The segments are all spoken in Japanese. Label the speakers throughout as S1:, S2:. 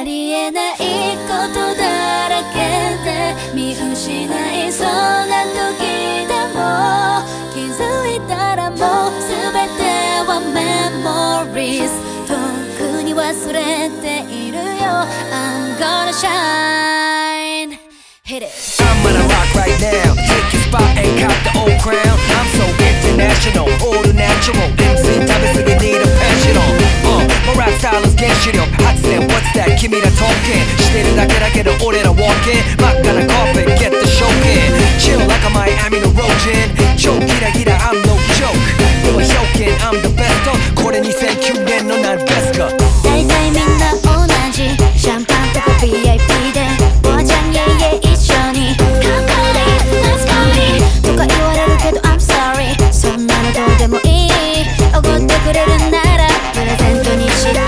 S1: りえないことだらけで見失いそうな時でも気づいたらもう全てはメモリーズとっくに忘れているよ I'm gonna shine Hit it
S2: I'm gonna rock right now Take your spot and cop the old crown I'm so international all the natural MC 食べすぎ need a passion on My rap style is 原子力発電 What's that 君ら talking してるだけだけど俺ら walking 真っ赤な carpet get the show in Chill like a Miami の Rojan 超ギラギラ I'm no joke 今表現 I'm the best これ2009年の何ですか
S1: 大体みんな同じシャンパンとか VIP でおばちゃんイェイイェイ一緒に乾杯 Let's party とか言われるけど I'm sorry そんなのどうでもいいおごってくれるならプレゼントにして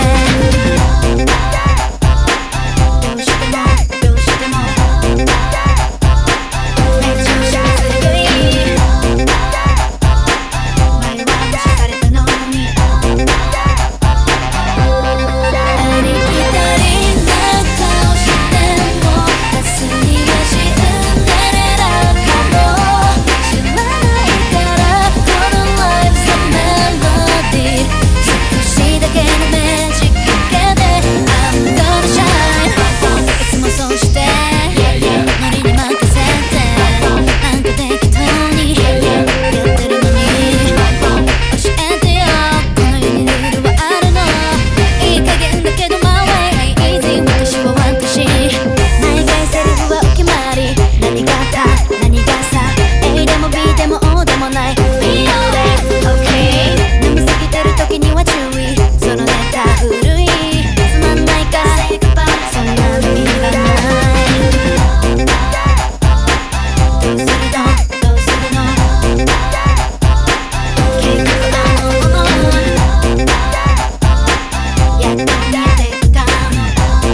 S1: どうしてもどうしてもめちゃくちゃ強い前は無視されたのにありきたりな顔しても明日にはシンデレラかも知らないからこの Life's a melody 少しだけのメジックかけて I'm gonna shine いつもそうしてノリに任せてなんか適当にやってるのに教えてよこの世にルールはあるのいい加減だけど My way ain't easy 私は私毎回セリフはお決まり何が他何がさ A でも B でも O でもない Be alright okay 飲みすぎてる時には注意そのネタ古いつまんないからそんなの意味がないどうするのどうするの結局あのものやっと見えてきたの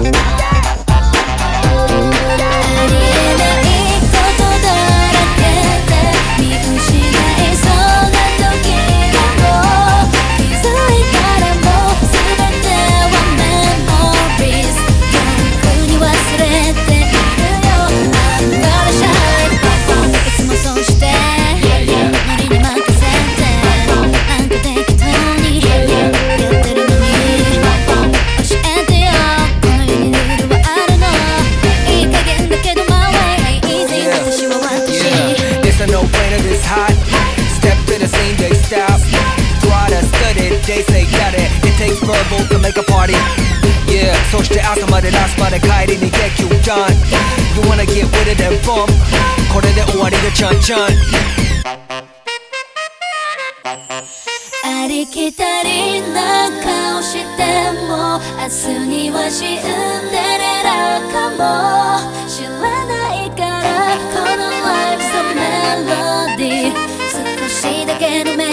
S1: ありえないことだらけで見失いそうな時でも気づいたらもう全てはメモリーズとっくに忘れているよ I'm gonna shine いつもそうしてノリに任せてなんか適当にやってるのに教えてよこの世にルールはあるのいい加減だけど My way ain't easy 私は私
S2: It's a no-brainer, this hot Step to the scene, they stop Try to study, they say got it It takes verbal to make a party Yeah, そして朝までラスまで帰りに get you done You wanna get with it and bump これで終わりがちゃんちゃん
S1: ありきたりな顔しても明日にはシンデレラかも知らないからこの Life's a melody 少しだけのメ